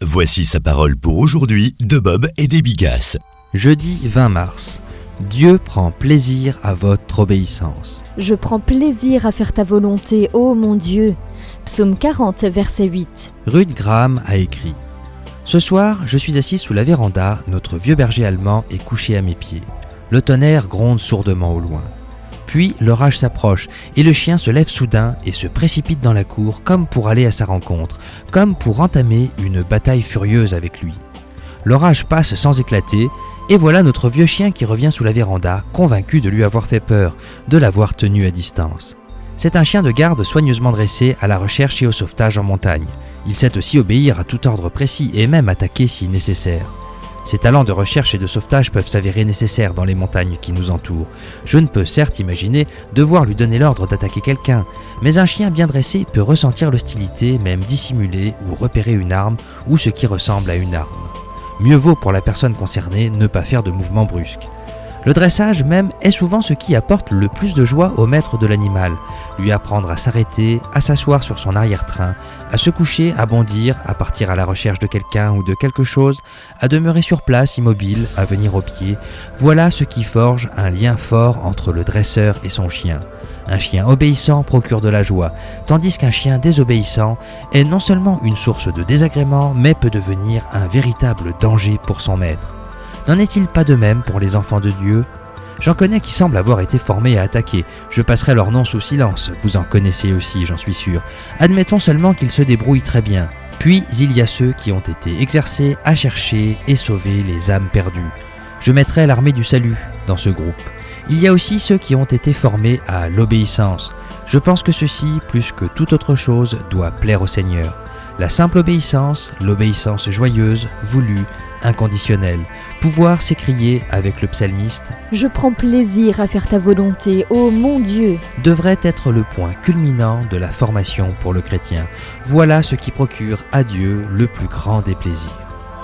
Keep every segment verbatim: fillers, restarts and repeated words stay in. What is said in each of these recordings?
Voici sa parole pour aujourd'hui de Bob et des Bigasses. Jeudi vingt mars. Dieu prend plaisir à votre obéissance. Je prends plaisir à faire ta volonté, ô mon Dieu. Psaume quarante, verset huit. Ruth Graham a écrit « Ce soir, je suis assis sous la véranda, notre vieux berger allemand est couché à mes pieds. Le tonnerre gronde sourdement au loin. Puis l'orage s'approche et le chien se lève soudain et se précipite dans la cour comme pour aller à sa rencontre, comme pour entamer une bataille furieuse avec lui. L'orage passe sans éclater et voilà notre vieux chien qui revient sous la véranda, convaincu de lui avoir fait peur, de l'avoir tenu à distance. C'est un chien de garde soigneusement dressé à la recherche et au sauvetage en montagne. Il sait aussi obéir à tout ordre précis et même attaquer si nécessaire. Ses talents de recherche et de sauvetage peuvent s'avérer nécessaires dans les montagnes qui nous entourent. Je ne peux certes imaginer devoir lui donner l'ordre d'attaquer quelqu'un, mais un chien bien dressé peut ressentir l'hostilité, même dissimuler ou repérer une arme ou ce qui ressemble à une arme. Mieux vaut pour la personne concernée ne pas faire de mouvements brusques. Le dressage même est souvent ce qui apporte le plus de joie au maître de l'animal. Lui apprendre à s'arrêter, à s'asseoir sur son arrière-train, à se coucher, à bondir, à partir à la recherche de quelqu'un ou de quelque chose, à demeurer sur place immobile, à venir au pied. Voilà ce qui forge un lien fort entre le dresseur et son chien. Un chien obéissant procure de la joie, tandis qu'un chien désobéissant est non seulement une source de désagrément, mais peut devenir un véritable danger pour son maître. N'en est-il pas de même pour les enfants de Dieu ? J'en connais qui semblent avoir été formés à attaquer. Je passerai leur nom sous silence, vous en connaissez aussi, j'en suis sûr. Admettons seulement qu'ils se débrouillent très bien. Puis il y a ceux qui ont été exercés à chercher et sauver les âmes perdues. Je mettrai l'armée du salut dans ce groupe. Il y a aussi ceux qui ont été formés à l'obéissance. Je pense que ceci, plus que toute autre chose, doit plaire au Seigneur. La simple obéissance, l'obéissance joyeuse, voulue, inconditionnelle. Pouvoir s'écrier avec le psalmiste « Je prends plaisir à faire ta volonté, ô mon Dieu » devrait être le point culminant de la formation pour le chrétien. Voilà ce qui procure à Dieu le plus grand des plaisirs.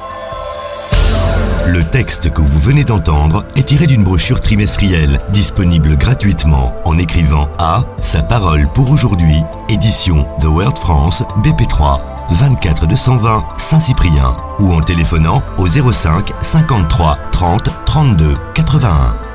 Le texte que vous venez d'entendre est tiré d'une brochure trimestrielle disponible gratuitement en écrivant à Sa parole pour aujourd'hui, édition The World France B P trois, vingt-quatre deux cent vingt Saint-Cyprien ou en téléphonant au zéro cinq cinquante-trois trente trente-deux quatre-vingt-un.